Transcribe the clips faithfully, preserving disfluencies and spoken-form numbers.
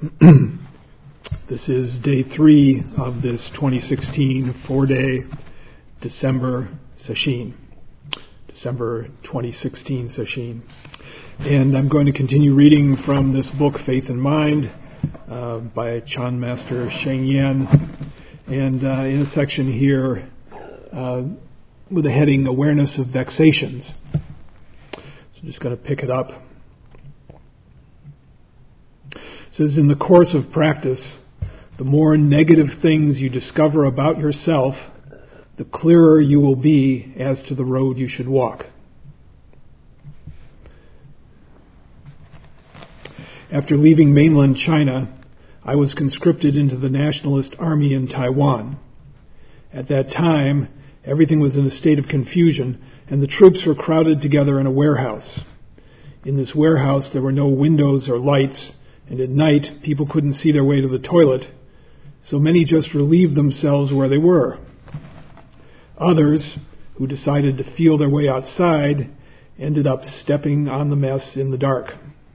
This is day three of this twenty sixteen four-day December session, December twenty sixteen session. And I'm going to continue reading from this book, Faith and Mind, uh, by Chan Master Sheng Yen. And uh, in a section here uh, with the heading, Awareness of Vexations. So I'm just going to pick it up. It says, in the course of practice, the more negative things you discover about yourself, the clearer you will be as to the road you should walk. After leaving mainland China, I was conscripted into the Nationalist Army in Taiwan. At that time, everything was in a state of confusion, and the troops were crowded together in a warehouse. In this warehouse, there were no windows or lights, and at night, people couldn't see their way to the toilet, so many just relieved themselves where they were. Others, who decided to feel their way outside, ended up stepping on the mess in the dark.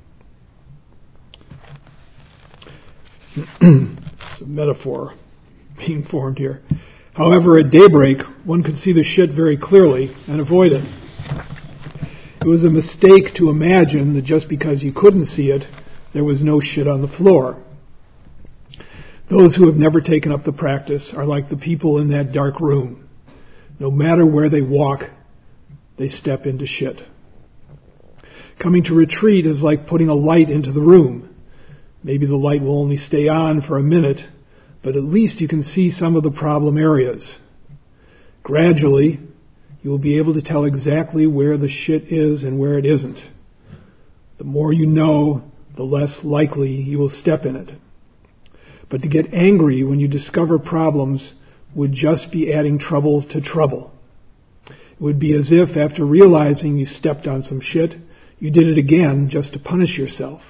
It's a metaphor being formed here. However, at daybreak, one could see the shit very clearly and avoid it. It was a mistake to imagine that just because you couldn't see it, there was no shit on the floor. Those who have never taken up the practice are like the people in that dark room. No matter where they walk, they step into shit. Coming to retreat is like putting a light into the room. Maybe the light will only stay on for a minute, but at least you can see some of the problem areas. Gradually, you will be able to tell exactly where the shit is and where it isn't. The more you know, the less likely you will step in it. But to get angry when you discover problems would just be adding trouble to trouble. It would be as if after realizing you stepped on some shit, you did it again just to punish yourself.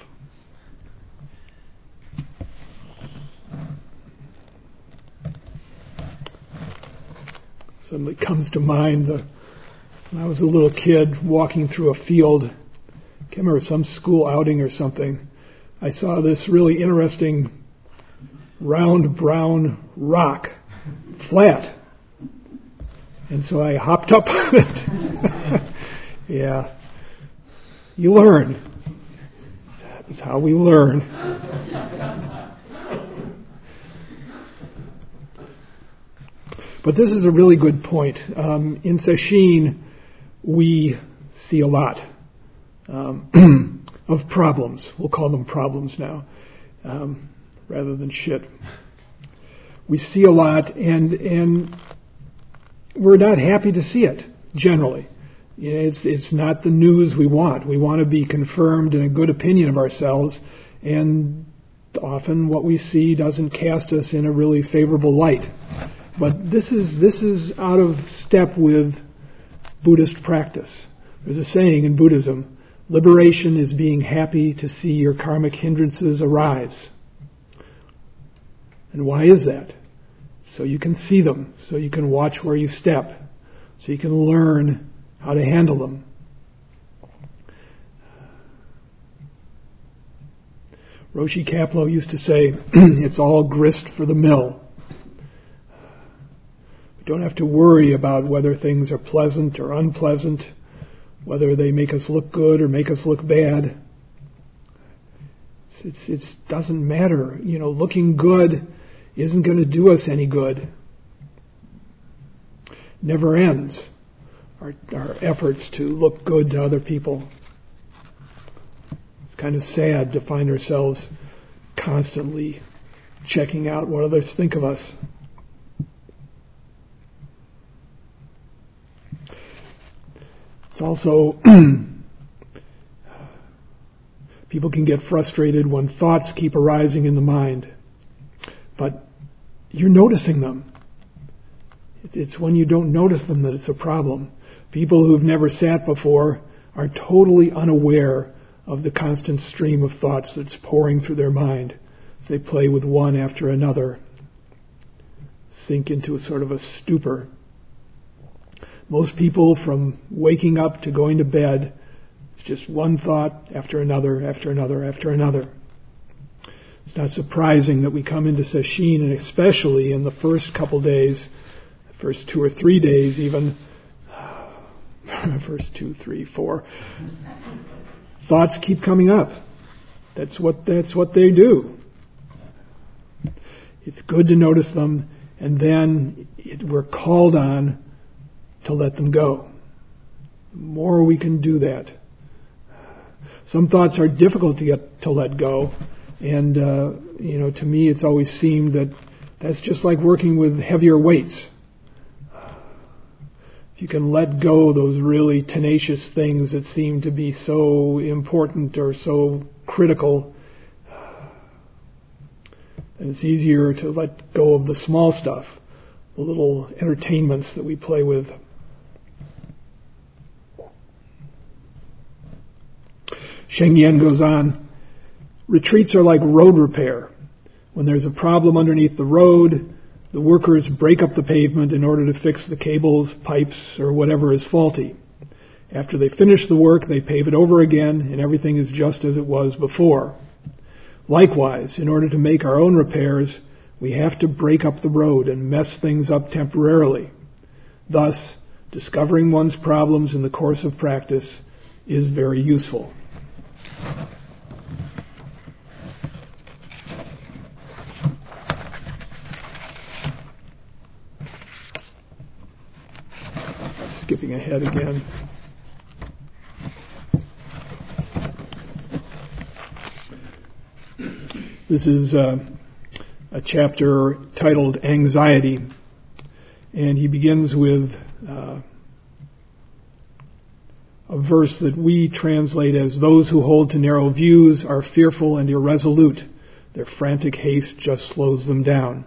Suddenly comes to mind the, when I was a little kid walking through a field, I can't remember, some school outing or something, I saw this really interesting round brown rock, flat. And so I hopped up on it. Yeah. You learn. That's how we learn. But this is a really good point. Um, in Sesshin, we see a lot um, of problems. We'll call them problems now, um, rather than shit. We see a lot, and and we're not happy to see it, generally. You know, it's, it's not the news we want. We want to be confirmed in a good opinion of ourselves, and often what we see doesn't cast us in a really favorable light. But this is this is out of step with Buddhist practice. There's a saying in Buddhism, liberation is being happy to see your karmic hindrances arise. And why is that? So you can see them, so you can watch where you step, so you can learn how to handle them. Roshi Kapleau used to say, it's all grist for the mill. We don't have to worry about whether things are pleasant or unpleasant, whether they make us look good or make us look bad. It's, it's, it doesn't matter. You know, looking good isn't going to do us any good. Never ends. Our, our efforts to look good to other people. It's kind of sad to find ourselves constantly checking out what others think of us. It's also, people can get frustrated when thoughts keep arising in the mind. But you're noticing them. It's when you don't notice them that it's a problem. People who've never sat before are totally unaware of the constant stream of thoughts that's pouring through their mind as they play with one after another, sink into a sort of a stupor. Most people, from waking up to going to bed, it's just one thought after another, after another, after another. It's not surprising that we come into sesshin, and especially in the first couple days, the first two or three days even, first two, three, four, thoughts keep coming up. That's what that's what they do. It's good to notice them, and then it, we're called on to let them go. The more we can do that. Some thoughts are difficult to get to let go, and uh, you know, to me, it's always seemed that that's just like working with heavier weights. If you can let go those really tenacious things that seem to be so important or so critical, and it's easier to let go of the small stuff, the little entertainments that we play with. Sheng Yen goes on, retreats are like road repair. When there's a problem underneath the road, the workers break up the pavement in order to fix the cables, pipes, or whatever is faulty. After they finish the work, they pave it over again, and everything is just as it was before. Likewise, in order to make our own repairs, we have to break up the road and mess things up temporarily. Thus, discovering one's problems in the course of practice is very useful. Skipping ahead again. This is uh, a chapter titled Anxiety, and he begins with uh, a verse that we translate as, "Those who hold to narrow views are fearful and irresolute. Their frantic haste just slows them down."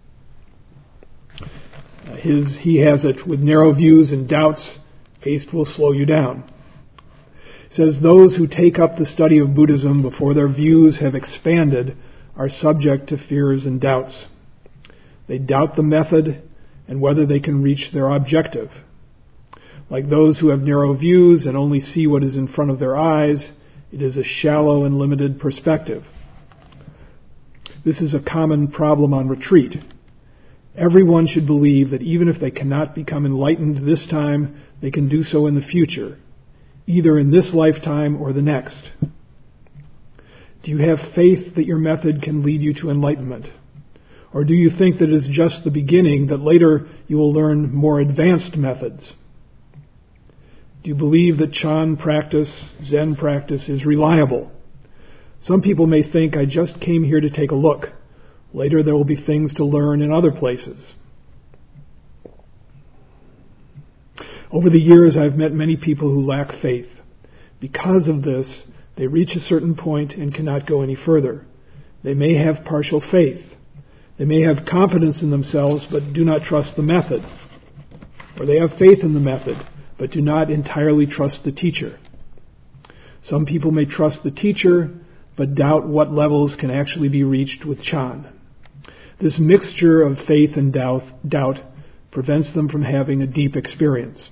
Uh, his, he has it, with narrow views and doubts, haste will slow you down. It says, "Those who take up the study of Buddhism before their views have expanded are subject to fears and doubts. They doubt the method and whether they can reach their objective. Like those who have narrow views and only see what is in front of their eyes, it is a shallow and limited perspective. This is a common problem on retreat. Everyone should believe that even if they cannot become enlightened this time, they can do so in the future, either in this lifetime or the next. Do you have faith that your method can lead you to enlightenment? Or do you think that it is just the beginning, that later you will learn more advanced methods? Do you believe that Chan practice, Zen practice, is reliable? Some people may think, I just came here to take a look. Later there will be things to learn in other places. Over the years, I've met many people who lack faith. Because of this, they reach a certain point and cannot go any further. They may have partial faith. They may have confidence in themselves but do not trust the method. Or they have faith in the method but do not entirely trust the teacher. Some people may trust the teacher but doubt what levels can actually be reached with Chan. This mixture of faith and doubt, doubt prevents them from having a deep experience.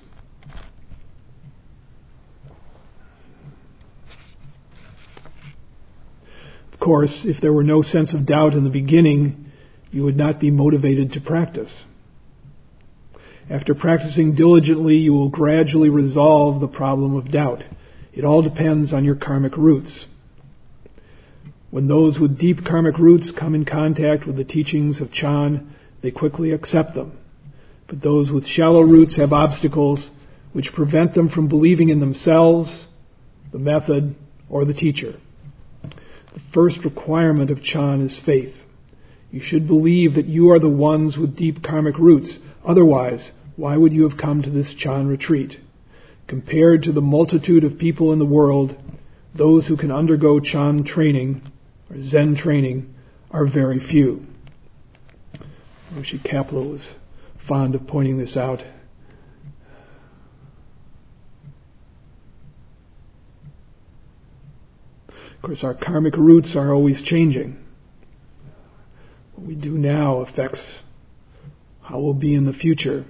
Of course, if there were no sense of doubt in the beginning, you would not be motivated to practice. After practicing diligently, you will gradually resolve the problem of doubt. It all depends on your karmic roots. When those with deep karmic roots come in contact with the teachings of Chan, they quickly accept them. But those with shallow roots have obstacles which prevent them from believing in themselves, the method, or the teacher. The first requirement of Chan is faith. You should believe that you are the ones with deep karmic roots. Otherwise, why would you have come to this Chan retreat? Compared to the multitude of people in the world, those who can undergo Chan training, or Zen training, are very few. Rishi Kapleau was fond of pointing this out. Of course, our karmic roots are always changing. What we do now affects how we'll be in the future.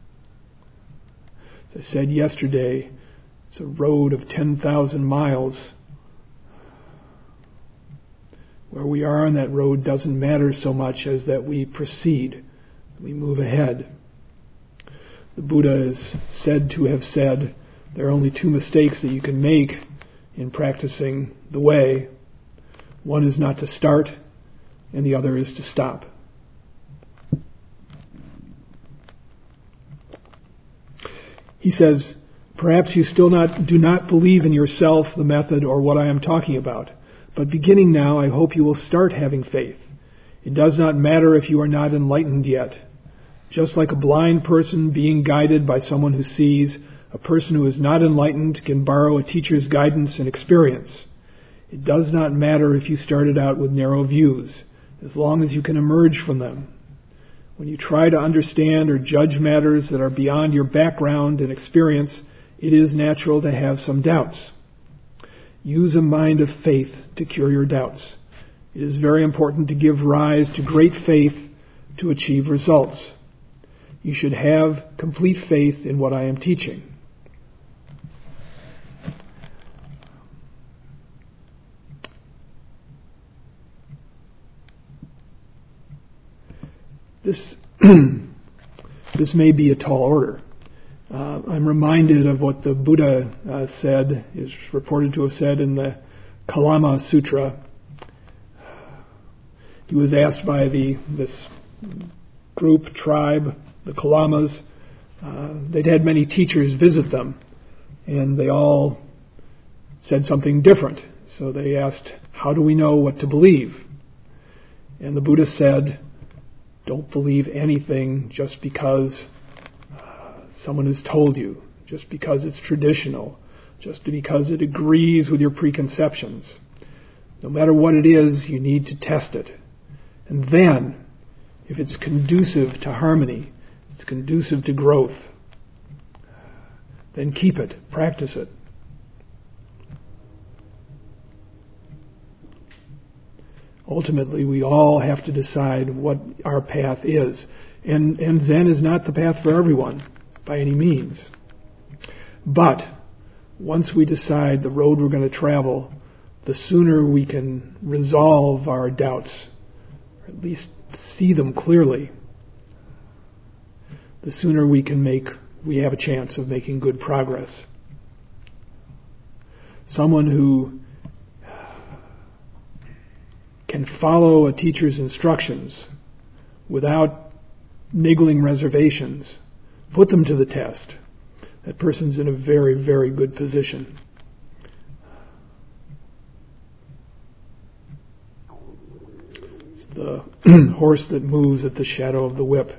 As I said yesterday, it's a road of ten thousand miles Where we are on that road doesn't matter so much as that we proceed, we move ahead. The Buddha is said to have said, there are only two mistakes that you can make in practicing the way. One is not to start, and the other is to stop. He says, perhaps you still not do not believe in yourself, the method, or what I am talking about. But beginning now, I hope you will start having faith. It does not matter if you are not enlightened yet. Just like a blind person being guided by someone who sees, a person who is not enlightened can borrow a teacher's guidance and experience. It does not matter if you started out with narrow views, as long as you can emerge from them. When you try to understand or judge matters that are beyond your background and experience, it is natural to have some doubts. Use a mind of faith to cure your doubts. It is very important to give rise to great faith to achieve results. You should have complete faith in what I am teaching. This, this may be a tall order. Uh, I'm reminded of what the Buddha uh, said, is reported to have said in the Kalama Sutra. He was asked by the this group, tribe, the Kalamas. Uh, they'd had many teachers visit them, and they all said something different. So they asked, how do we know what to believe? And the Buddha said, don't believe anything just because uh, someone has told you, just because it's traditional, just because it agrees with your preconceptions. No matter what it is, you need to test it. And then, if it's conducive to harmony, it's conducive to growth, then keep it, practice it. Ultimately, we all have to decide what our path is. And, and Zen is not the path for everyone, by any means. But once we decide the road we're going to travel, the sooner we can resolve our doubts, or at least see them clearly, the sooner we can make, we have a chance of making good progress. Someone who can follow a teacher's instructions without niggling reservations, put them to the test. That person's in a very, very good position. It's the horse that moves at the shadow of the whip.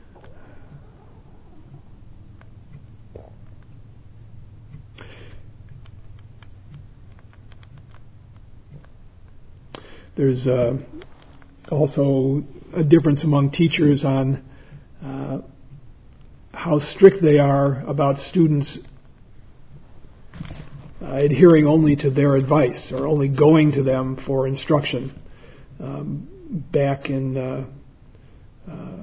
There's uh, also a difference among teachers on uh, how strict they are about students uh, adhering only to their advice or only going to them for instruction. Um, back in uh, uh,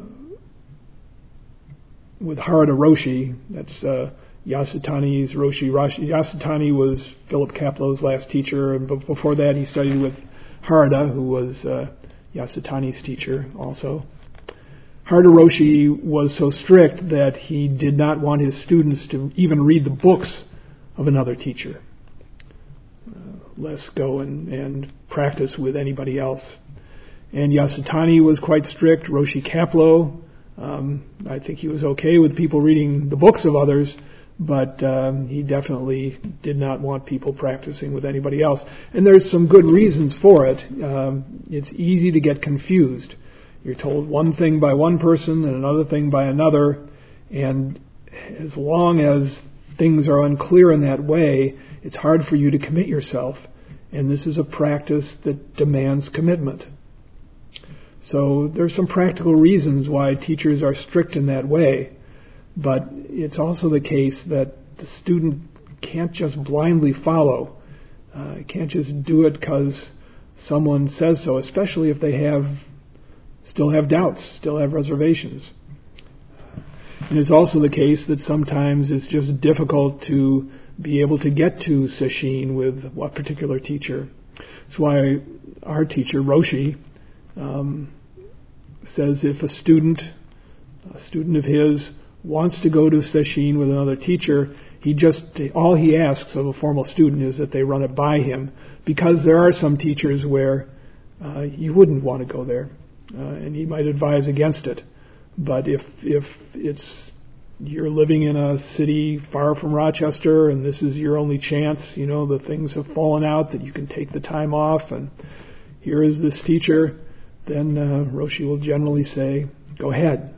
with Harada Roshi, that's uh, Yasutani's Roshi. Yasutani was Philip Kaplow's last teacher, and before that he studied with Harada, who was uh, Yasutani's teacher also. Harada Roshi was so strict that he did not want his students to even read the books of another teacher. Uh, less go and, and practice with anybody else. And Yasutani was quite strict. Roshi Kapleau, um, I think he was okay with people reading the books of others, but um, he definitely did not want people practicing with anybody else. And there's some good reasons for it. Um, it's easy to get confused. You're told one thing by one person and another thing by another, and as long as things are unclear in that way, it's hard for you to commit yourself. And this is a practice that demands commitment. So there's some practical reasons why teachers are strict in that way. But it's also the case that the student can't just blindly follow. Uh, can't just do it because someone says so, especially if they have still have doubts, still have reservations. And it's also the case that sometimes it's just difficult to be able to get to sesshin with a particular teacher. That's why our teacher, Roshi, um, says if a student, a student of his, wants to go to sesshin with another teacher, he just, all he asks of a formal student is that they run it by him, because there are some teachers where uh, you wouldn't want to go there, uh, and he might advise against it. But if if it's you're living in a city far from Rochester and this is your only chance, you know, the things have fallen out that you can take the time off, and here is this teacher, then uh, Roshi will generally say, go ahead.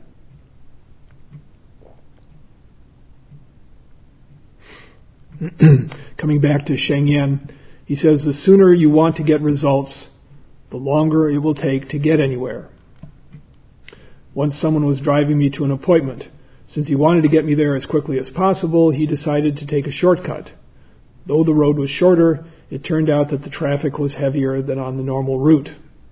Coming back to Sheng Yen, he says the sooner you want to get results, the longer it will take to get anywhere. Once someone was driving me to an appointment. Since he wanted to get me there as quickly as possible, he decided to take a shortcut. Though the road was shorter, it turned out that the traffic was heavier than on the normal route.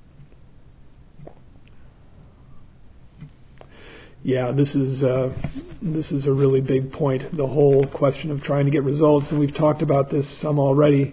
Yeah, this is uh, this is a really big point, the whole question of trying to get results, and we've talked about this some already.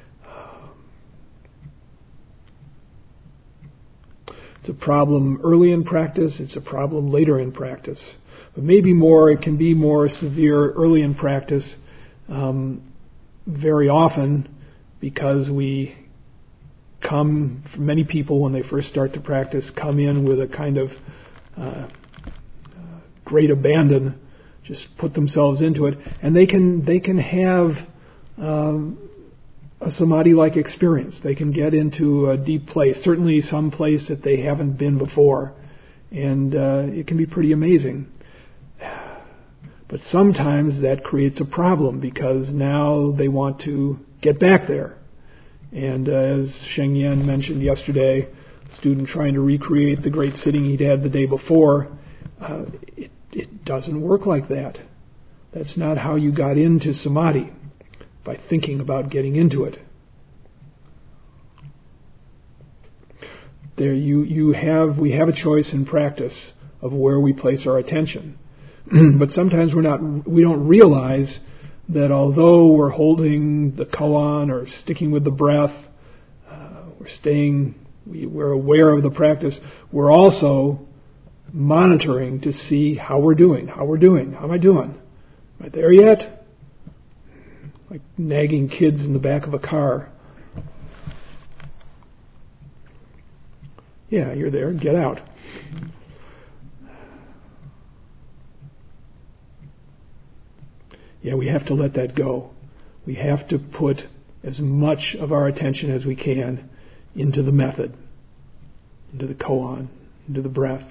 It's a problem early in practice, it's a problem later in practice. But maybe more, it can be more severe early in practice um, very often because we come, many people when they first start to practice, come in with a kind of uh, great abandon, just put themselves into it, and they can they can have um, a samadhi-like experience. They can get into a deep place, certainly some place that they haven't been before, and uh, it can be pretty amazing. But sometimes that creates a problem because now they want to get back there. And uh, as Sheng Yen mentioned yesterday, a student trying to recreate the great sitting he'd had the day before, uh, it, it doesn't work like that. That's not how you got into samadhi, by thinking about getting into it. There you, you have we have a choice in practice of where we place our attention. But sometimes we're not we don't realize that although we're holding the koan or sticking with the breath, uh, we're staying we, we're aware of the practice, we're also monitoring to see how we're doing, how we're doing, how am I doing? Am I there yet? Like nagging kids in the back of a car. Yeah, you're there, get out. Yeah, we have to let that go. We have to put as much of our attention as we can into the method, into the koan, into the breath.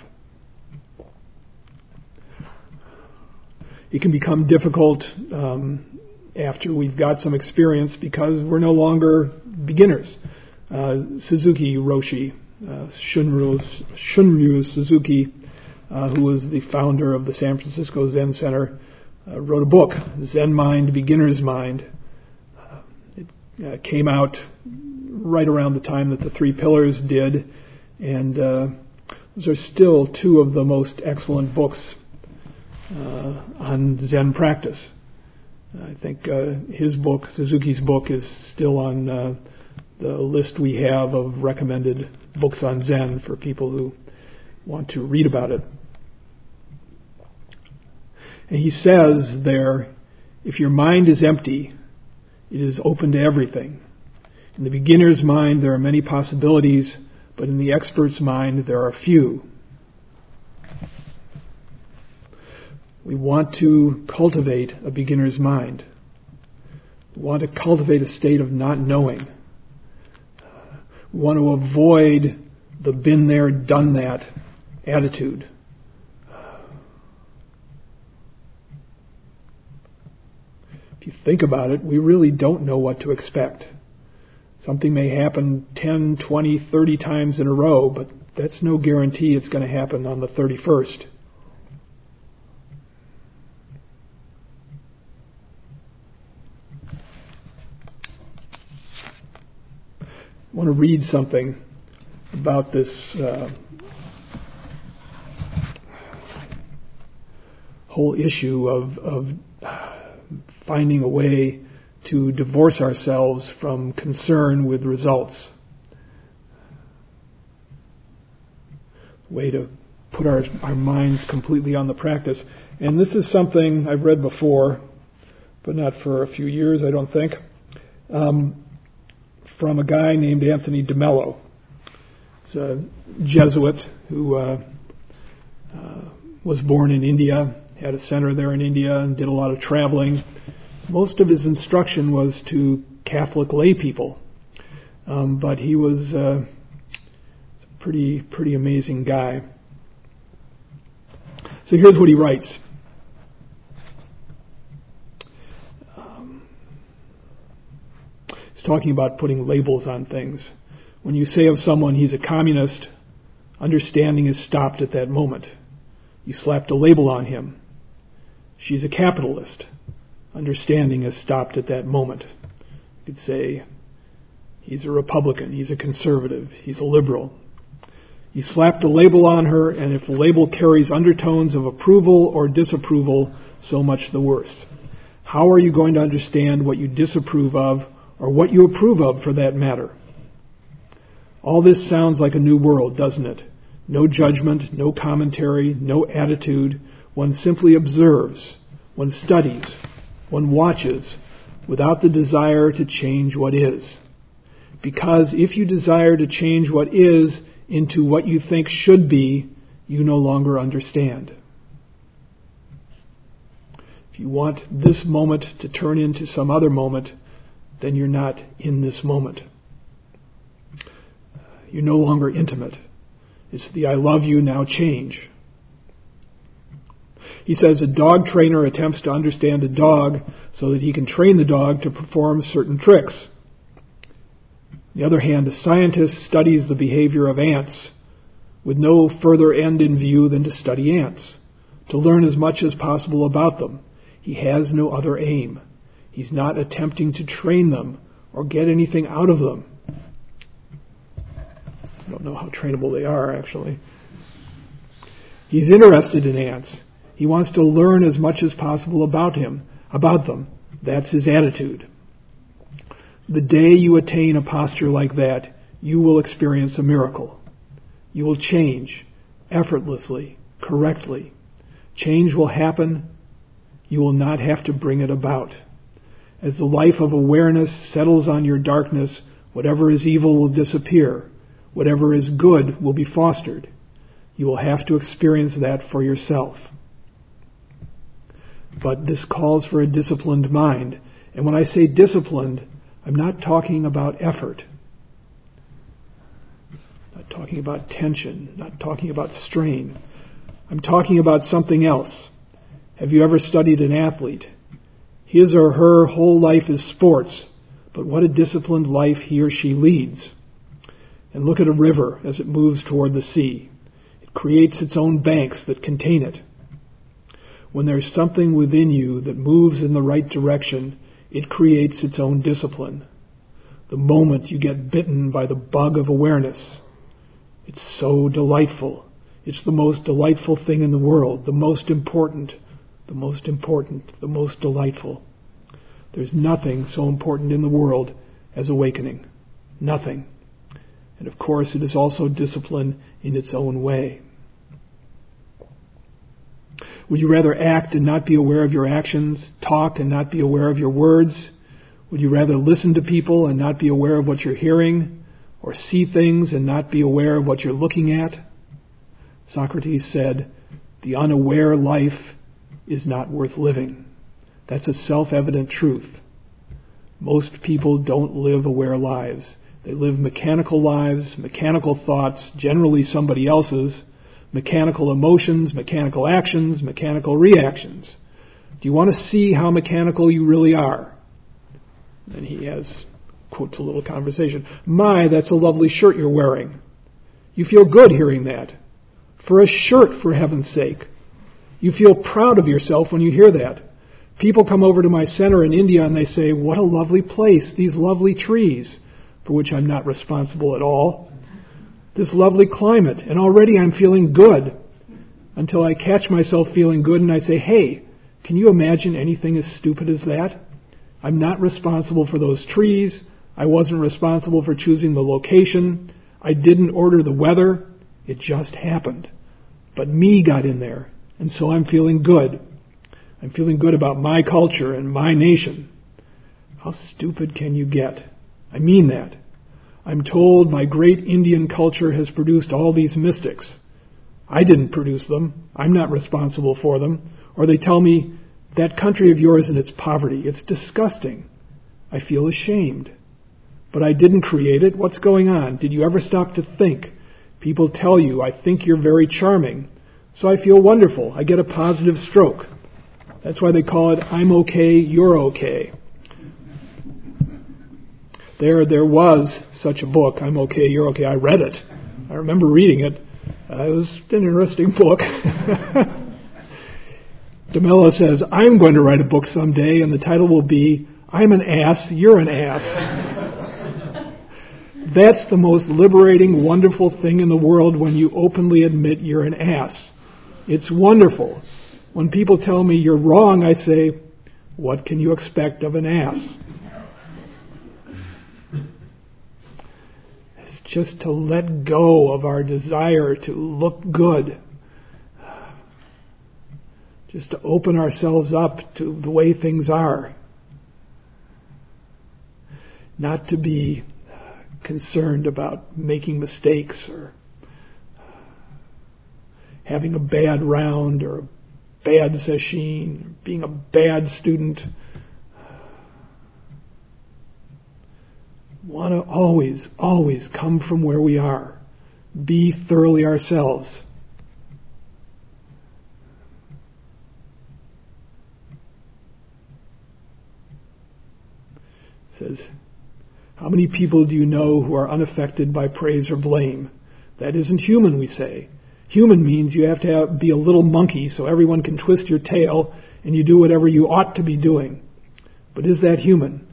It can become difficult um, after we've got some experience because we're no longer beginners. Uh, Suzuki Roshi, uh, Shunryu, Shunryu Suzuki, uh, who was the founder of the San Francisco Zen Center, uh, wrote a book, Zen Mind, Beginner's Mind. Uh, it uh, came out right around the time that the Three Pillars did, and uh, those are still two of the most excellent books uh, on Zen practice. I think uh, his book, Suzuki's book, is still on uh, the list we have of recommended books on Zen for people who want to read about it. And he says there, if your mind is empty, it is open to everything. In the beginner's mind, there are many possibilities, but in the expert's mind, there are few. We want to cultivate a beginner's mind. We want to cultivate a state of not knowing. We want to avoid the been there, done that attitude. If you think about it, we really don't know what to expect. Something may happen ten, twenty, thirty times in a row, but that's no guarantee it's going to happen on the thirty-first. I want to read something about this uh, whole issue of, of finding a way to divorce ourselves from concern with results. Way to put our, our minds completely on the practice. And this is something I've read before, but not for a few years, I don't think, um, from a guy named Anthony DeMello. He's a Jesuit who uh, uh, was born in India, had a center there in India, and did a lot of traveling. Most of his instruction was to Catholic lay people, um, but he was uh, a pretty, pretty amazing guy. So here's what he writes. Um, he's talking about putting labels on things. When you say of someone he's a communist, understanding is stopped at that moment. You slapped a label on him. She's a capitalist. Understanding is stopped at that moment. You could say he's a Republican, he's a conservative, he's a liberal. You slapped a label on her, and if the label carries undertones of approval or disapproval, so much the worse. How are you going to understand what you disapprove of, or what you approve of for that matter? All this sounds like a new world, doesn't it? No judgment, no commentary, no attitude. One simply observes, one studies, one watches, without the desire to change what is. Because if you desire to change what is into what you think should be, you no longer understand. If you want this moment to turn into some other moment, then you're not in this moment. You're no longer intimate. It's the I love you now change. He says a dog trainer attempts to understand a dog so that he can train the dog to perform certain tricks. On the other hand, a scientist studies the behavior of ants with no further end in view than to study ants, to learn as much as possible about them. He has no other aim. He's not attempting to train them or get anything out of them. I don't know how trainable they are, actually. He's interested in ants. He wants to learn as much as possible about him, about them. That's his attitude. The day you attain a posture like that, you will experience a miracle. You will change effortlessly, correctly. Change will happen. You will not have to bring it about. As the life of awareness settles on your darkness, whatever is evil will disappear. Whatever is good will be fostered. You will have to experience that for yourself. But this calls for a disciplined mind. And when I say disciplined, I'm not talking about effort. Not talking about tension. Not talking about strain. I'm talking about something else. Have you ever studied an athlete? His or her whole life is sports, but what a disciplined life he or she leads. And look at a river as it moves toward the sea. It creates its own banks that contain it. When there's something within you that moves in the right direction, it creates its own discipline. The moment you get bitten by the bug of awareness, it's so delightful. It's the most delightful thing in the world, the most important, the most important, the most delightful. There's nothing so important in the world as awakening. Nothing. And of course, it is also discipline in its own way. Would you rather act and not be aware of your actions, talk and not be aware of your words? Would you rather listen to people and not be aware of what you're hearing, or see things and not be aware of what you're looking at? Socrates said, the unaware life is not worth living. That's a self-evident truth. Most people don't live aware lives. They live mechanical lives, mechanical thoughts, generally somebody else's, mechanical emotions, mechanical actions, mechanical reactions. Do you want to see how mechanical you really are? And he has, quotes a little conversation. My, that's a lovely shirt you're wearing. You feel good hearing that. For a shirt, for heaven's sake. You feel proud of yourself when you hear that. People come over to my center in India and they say, what a lovely place, these lovely trees, for which I'm not responsible at all. This lovely climate, and already I'm feeling good, until I catch myself feeling good and I say, hey, can you imagine anything as stupid as that? I'm not responsible for those trees. I wasn't responsible for choosing the location. I didn't order the weather. It just happened. But me got in there, and so I'm feeling good. I'm feeling good about my culture and my nation. How stupid can you get? I mean that. I'm told my great Indian culture has produced all these mystics. I didn't produce them. I'm not responsible for them. Or they tell me, that country of yours and its poverty, it's disgusting. I feel ashamed. But I didn't create it. What's going on? Did you ever stop to think? People tell you, I think you're very charming. So I feel wonderful. I get a positive stroke. That's why they call it, I'm okay, you're okay. There, there was such a book, I'm okay, you're okay. I read it. I remember reading it. Uh, it was an interesting book. DeMello says, I'm going to write a book someday, and the title will be, I'm an ass, you're an ass. That's the most liberating, wonderful thing in the world when you openly admit you're an ass. It's wonderful. When people tell me you're wrong, I say, what can you expect of an ass? It's just to let go of our desire to look good. Just to open ourselves up to the way things are. Not to be concerned about making mistakes or having a bad round or a bad session, being a bad student. Want to always, always come from where we are. Be thoroughly ourselves. It says, how many people do you know who are unaffected by praise or blame? That isn't human, we say. Human means you have to have, be a little monkey so everyone can twist your tail and you do whatever you ought to be doing. But is that human?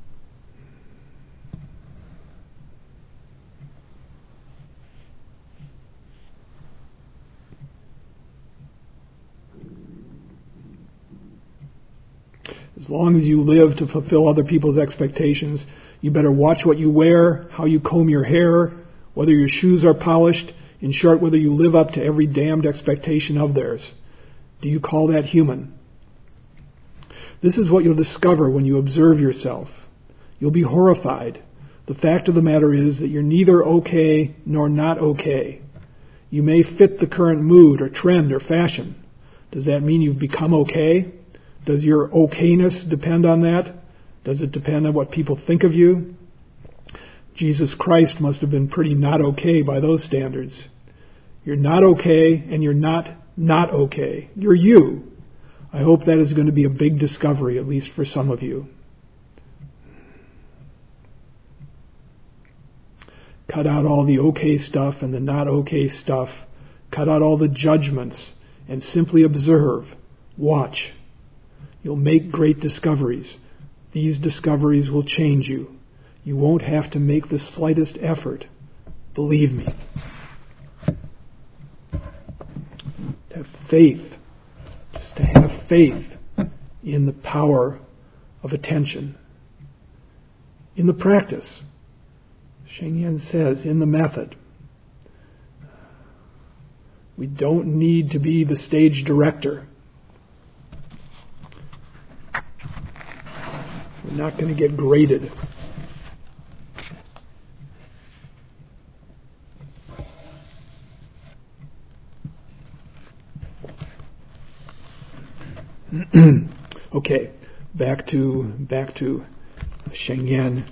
As long as you live to fulfill other people's expectations, you better watch what you wear, how you comb your hair, whether your shoes are polished, in short, whether you live up to every damned expectation of theirs. Do you call that human? This is what you'll discover when you observe yourself. You'll be horrified. The fact of the matter is that you're neither okay nor not okay. You may fit the current mood or trend or fashion. Does that mean you've become okay? Does your okayness depend on that? Does it depend on what people think of you? Jesus Christ must have been pretty not okay by those standards. You're not okay, and you're not not okay. You're you. I hope that is going to be a big discovery, at least for some of you. Cut out all the okay stuff and the not okay stuff. Cut out all the judgments and simply observe. Watch. You'll make great discoveries. These discoveries will change you. You won't have to make the slightest effort. Believe me. To have faith. Just to have faith in the power of attention. In the practice. Sheng Yen says, in the method. We don't need to be the stage director. We're not going to get graded. Okay, back to back to Sheng Yen.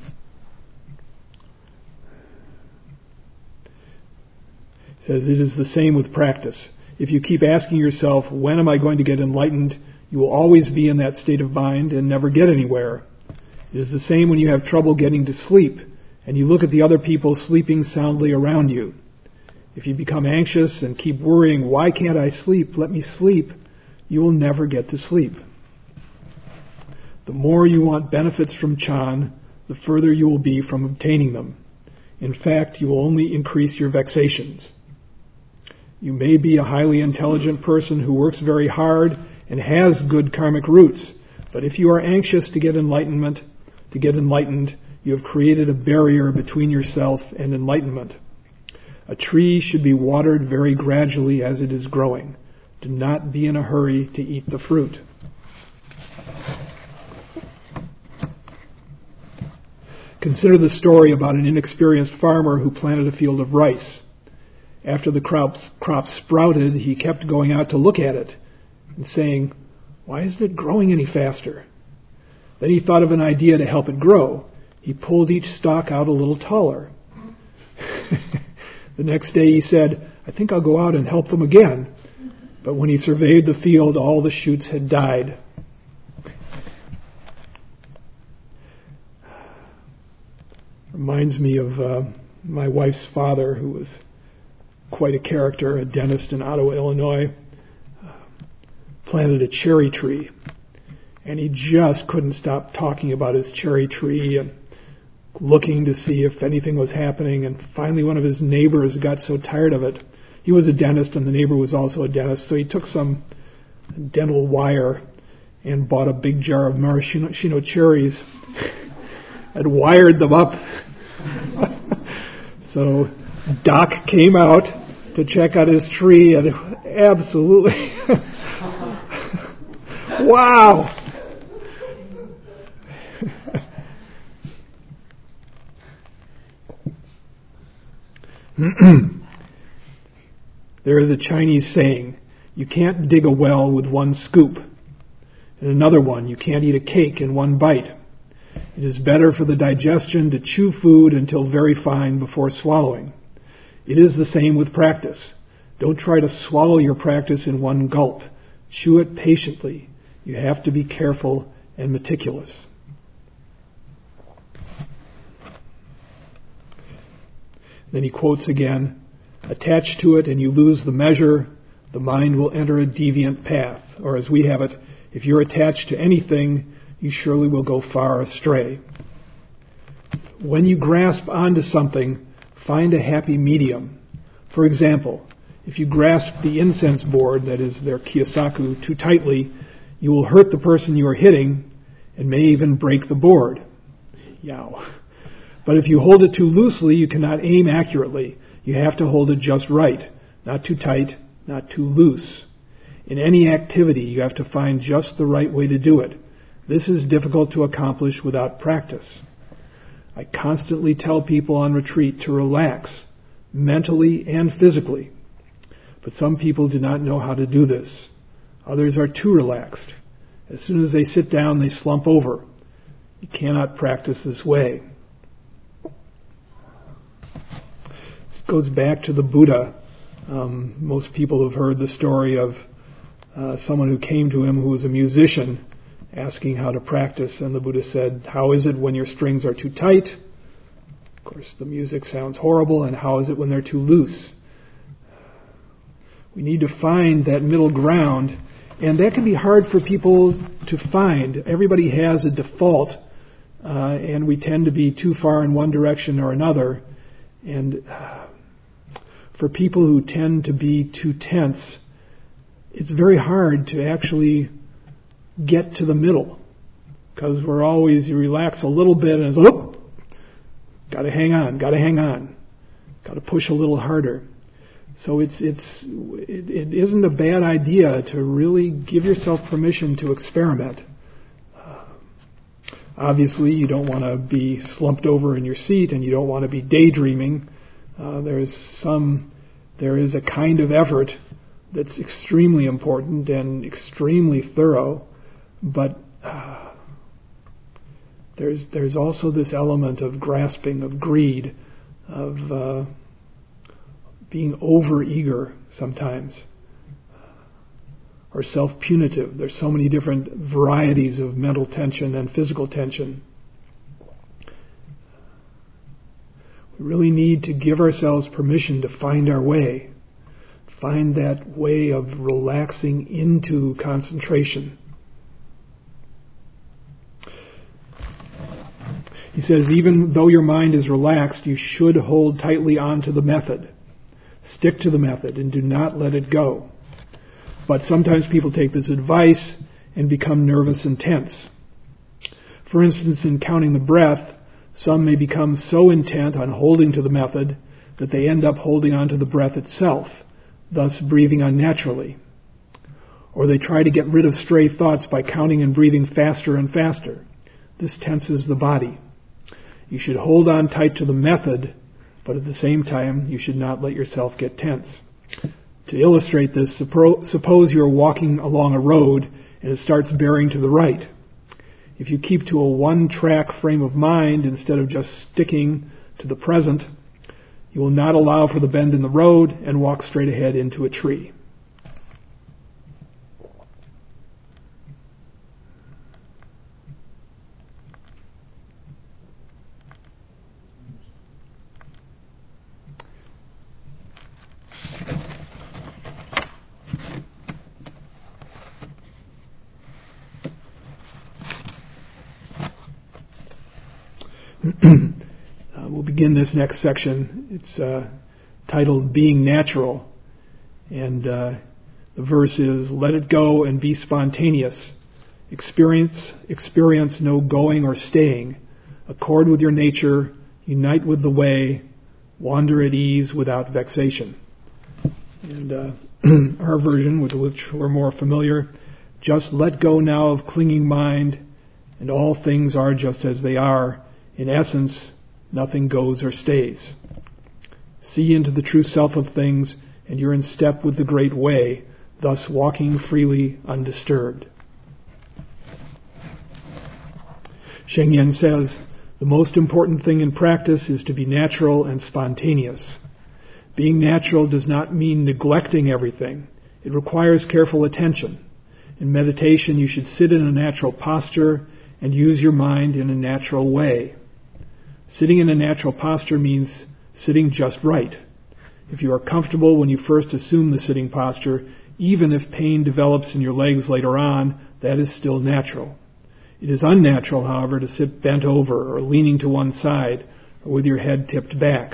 It says it is the same with practice. If you keep asking yourself, when am I going to get enlightened, you will always be in that state of mind and never get anywhere. It is the same when you have trouble getting to sleep and you look at the other people sleeping soundly around you. If you become anxious and keep worrying, why can't I sleep? Let me sleep. You will never get to sleep. The more you want benefits from Chan, the further you will be from obtaining them. In fact, you will only increase your vexations. You may be a highly intelligent person who works very hard and has good karmic roots, But if you are anxious to get enlightenment, to get enlightened, you have created a barrier between yourself and enlightenment. A tree should be watered very gradually as it is growing. Do not be in a hurry to eat the fruit. Consider the story about an inexperienced farmer who planted a field of rice. After the crops, crop sprouted, he kept going out to look at it and saying, "Why isn't it growing any faster?" Then he thought of an idea to help it grow. He pulled each stalk out a little taller. The next day he said, "I think I'll go out and help them again." But when he surveyed the field, all the shoots had died. Reminds me of uh, my wife's father, who was quite a character, a dentist in Ottawa, Illinois, uh, planted a cherry tree. And he just couldn't stop talking about his cherry tree and looking to see if anything was happening. And finally one of his neighbors got so tired of it. He was a dentist and the neighbor was also a dentist, so he took some dental wire and bought a big jar of maraschino cherries and wired them up. So Doc came out to check out his tree, and absolutely, wow! There is a Chinese saying, "You can't dig a well with one scoop." And another one, "You can't eat a cake in one bite." It is better for the digestion to chew food until very fine before swallowing. It is the same with practice. Don't try to swallow your practice in one gulp. Chew it patiently. You have to be careful and meticulous. Then he quotes again, "Attach to it and you lose the measure. The mind will enter a deviant path." Or as we have it, if you're attached to anything, you surely will go far astray. When you grasp onto something, find a happy medium. For example, if you grasp the incense board, that is their kiyosaku, too tightly, you will hurt the person you are hitting and may even break the board. Yow. But if you hold it too loosely, you cannot aim accurately. You have to hold it just right, not too tight, not too loose. In any activity, you have to find just the right way to do it. This is difficult to accomplish without practice. I constantly tell people on retreat to relax, mentally and physically. But some people do not know how to do this. Others are too relaxed. As soon as they sit down, they slump over. You cannot practice this way. This goes back to the Buddha. Um, most people have heard the story of uh, someone who came to him who was a musician, asking how to practice, and the Buddha said, "How is it when your strings are too tight?" Of course, the music sounds horrible. "And how is it when they're too loose?" We need to find that middle ground, and that can be hard for people to find. Everybody has a default, uh, and we tend to be too far in one direction or another. And uh, for people who tend to be too tense, it's very hard to actually get to the middle, because we're always, you relax a little bit and it's, oh, got to hang on, got to hang on, got to push a little harder. So it's it's it, it isn't a bad idea to really give yourself permission to experiment. Uh, obviously, you don't want to be slumped over in your seat, and you don't want to be daydreaming. Uh, there's some, there is a kind of effort that's extremely important and extremely thorough. But uh, there's there's also this element of grasping, of greed, of uh, being over-eager sometimes, or self-punitive. There's so many different varieties of mental tension and physical tension. We really need to give ourselves permission to find our way, find that way of relaxing into concentration. He says, even though your mind is relaxed, you should hold tightly on to the method. Stick to the method and do not let it go. But sometimes people take this advice and become nervous and tense. For instance, in counting the breath, some may become so intent on holding to the method that they end up holding on to the breath itself, thus breathing unnaturally. Or they try to get rid of stray thoughts by counting and breathing faster and faster. This tenses the body. You should hold on tight to the method, but at the same time, you should not let yourself get tense. To illustrate this, suppose you're walking along a road and it starts bearing to the right. If you keep to a one-track frame of mind instead of just sticking to the present, you will not allow for the bend in the road and walk straight ahead into a tree. uh, we'll begin this next section. It's uh, titled Being Natural. And uh, the verse is, let it go and be spontaneous. Experience, experience no going or staying. Accord with your nature. Unite with the way. Wander at ease without vexation. And uh, our version, with which we're more familiar, just let go now of clinging mind, and all things are just as they are. In essence, nothing goes or stays. See into the true self of things, and you're in step with the great way, thus walking freely undisturbed. Sheng Yen says, the most important thing in practice is to be natural and spontaneous. Being natural does not mean neglecting everything. It requires careful attention. In meditation, you should sit in a natural posture and use your mind in a natural way. Sitting in a natural posture means sitting just right. If you are comfortable when you first assume the sitting posture, even if pain develops in your legs later on, that is still natural. It is unnatural, however, to sit bent over or leaning to one side or with your head tipped back.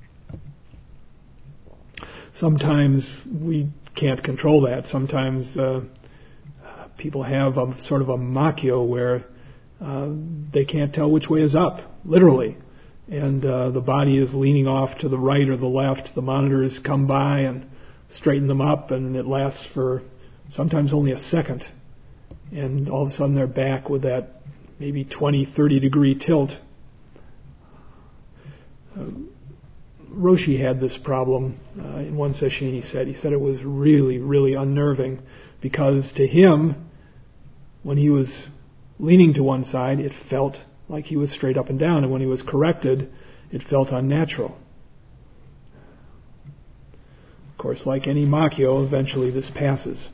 Sometimes we can't control that. Sometimes uh, people have a sort of a makyo where uh, they can't tell which way is up, literally. And uh, the body is leaning off to the right or the left. The monitors come by and straighten them up, and it lasts for sometimes only a second. And all of a sudden they're back with that maybe twenty, thirty degree tilt. Uh, Roshi had this problem uh, in one session. He said, he said it was really, really unnerving because to him, when he was leaning to one side, it felt like he was straight up and down, and when he was corrected, it felt unnatural. Of course, like any makyo, eventually this passes.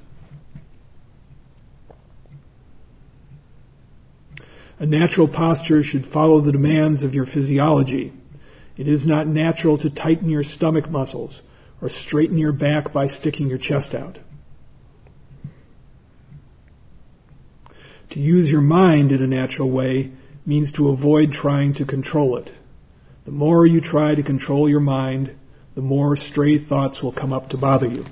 A natural posture should follow the demands of your physiology. It is not natural to tighten your stomach muscles or straighten your back by sticking your chest out. To use your mind in a natural way means to avoid trying to control it. The more you try to control your mind, the more stray thoughts will come up to bother you.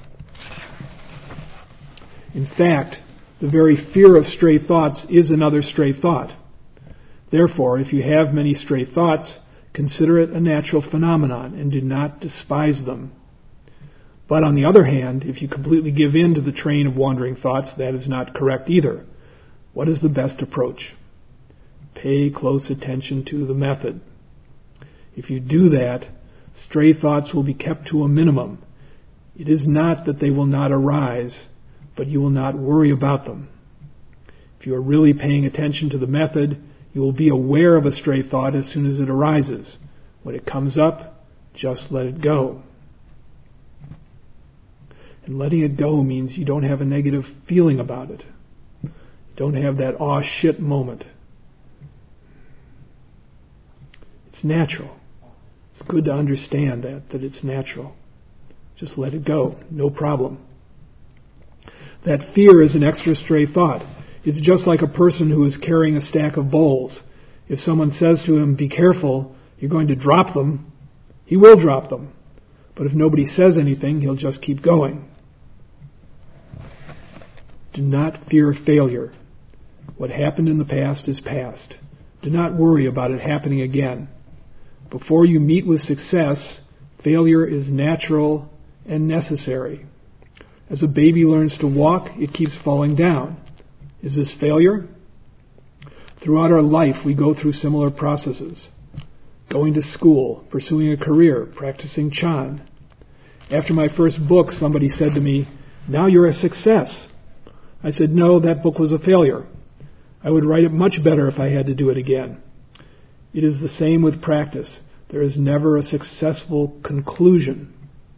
In fact, the very fear of stray thoughts is another stray thought. Therefore, if you have many stray thoughts, consider it a natural phenomenon and do not despise them. But on the other hand, if you completely give in to the train of wandering thoughts, that is not correct either. What is the best approach? Pay close attention to the method. If you do that, stray thoughts will be kept to a minimum. It is not that they will not arise, but you will not worry about them. If you are really paying attention to the method, you will be aware of a stray thought as soon as it arises. When it comes up, just let it go. And letting it go means you don't have a negative feeling about it. You don't have that aw shit moment. It's natural. It's good to understand that, that it's natural. Just let it go. No problem. That fear is an extra stray thought. It's just like a person who is carrying a stack of bowls. If someone says to him, be careful, you're going to drop them, he will drop them. But if nobody says anything, he'll just keep going. Do not fear failure. What happened in the past is past. Do not worry about it happening again. Before you meet with success, failure is natural and necessary. As a baby learns to walk, it keeps falling down. Is this failure? Throughout our life, we go through similar processes. Going to school, pursuing a career, practicing Chan. After my first book, somebody said to me, "Now you're a success." I said, "No, that book was a failure. I would write it much better if I had to do it again." It is the same with practice. There is never a successful conclusion.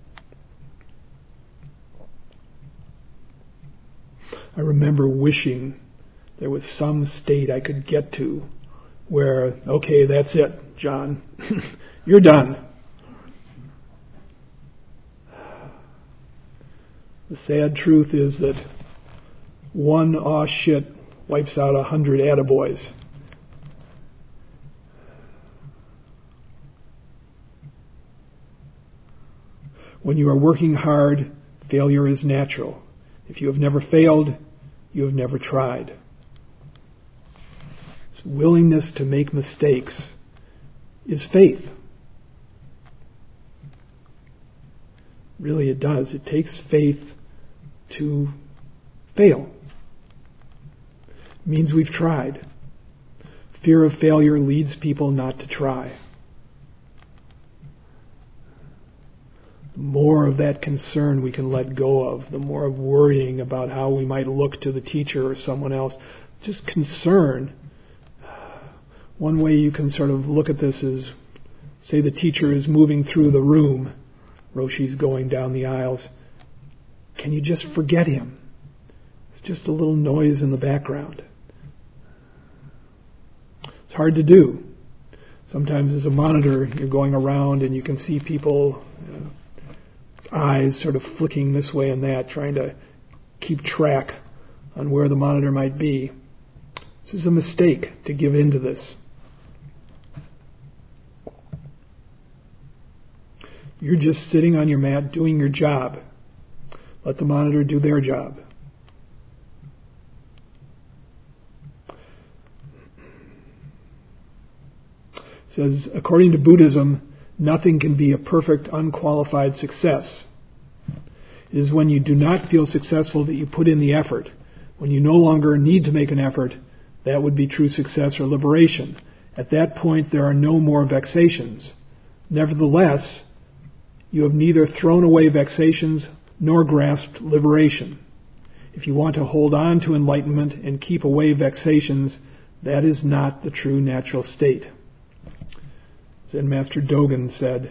I remember wishing there was some state I could get to where, okay, that's it, John. You're done. The sad truth is that one aw shit wipes out a hundred attaboys. When you are working hard, failure is natural. If you have never failed, you have never tried. This willingness to make mistakes is faith. Really, it does. It takes faith to fail. It means we've tried. Fear of failure leads people not to try. The more of that concern we can let go of, the more of worrying about how we might look to the teacher or someone else. Just concern. One way you can sort of look at this is, say the teacher is moving through the room. Roshi's going down the aisles. Can you just forget him? It's just a little noise in the background. It's hard to do. Sometimes as a monitor, you're going around and you can see people, you know, eyes sort of flicking this way and that, trying to keep track on where the monitor might be. This is a mistake to give in to this. You're just sitting on your mat doing your job. Let the monitor do their job. It says, according to Buddhism, nothing can be a perfect, unqualified success. It is when you do not feel successful that you put in the effort. When you no longer need to make an effort, that would be true success or liberation. At that point, there are no more vexations. Nevertheless, you have neither thrown away vexations nor grasped liberation. If you want to hold on to enlightenment and keep away vexations, that is not the true natural state. Zen Master Dogen said,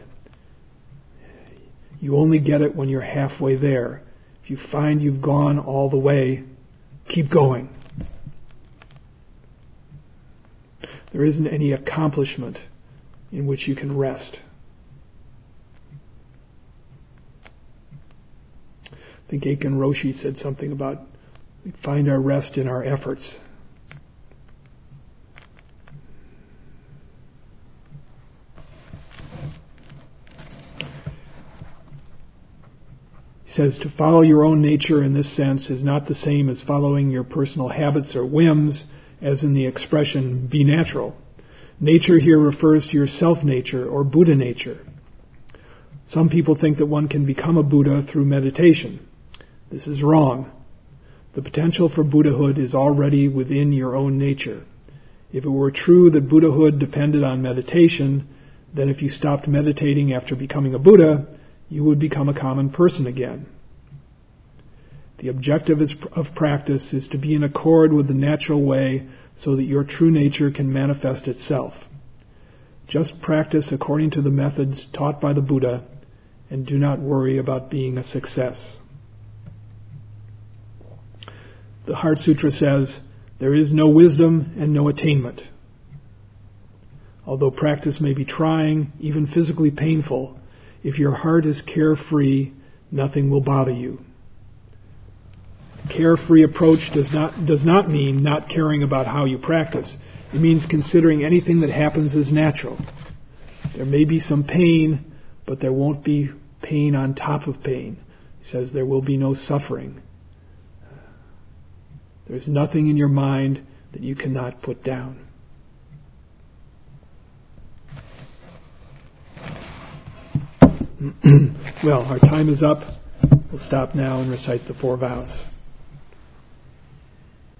you only get it when you're halfway there. If you find you've gone all the way, keep going. There isn't any accomplishment in which you can rest. I think Aiken Roshi said something about we find our rest in our efforts. He says to follow your own nature in this sense is not the same as following your personal habits or whims, as in the expression, be natural. Nature here refers to your self-nature or Buddha nature. Some people think that one can become a Buddha through meditation. This is wrong. The potential for Buddhahood is already within your own nature. If it were true that Buddhahood depended on meditation, then if you stopped meditating after becoming a Buddha, you would become a common person again. The objective of practice is to be in accord with the natural way so that your true nature can manifest itself. Just practice according to the methods taught by the Buddha and do not worry about being a success. The Heart Sutra says, there is no wisdom and no attainment. Although practice may be trying, even physically painful, if your heart is carefree, nothing will bother you. Carefree approach does not does not mean not caring about how you practice. It means considering anything that happens as natural. There may be some pain, but there won't be pain on top of pain. He says there will be no suffering. There's nothing in your mind that you cannot put down. Well, our time is up. We'll stop now and recite the four vows.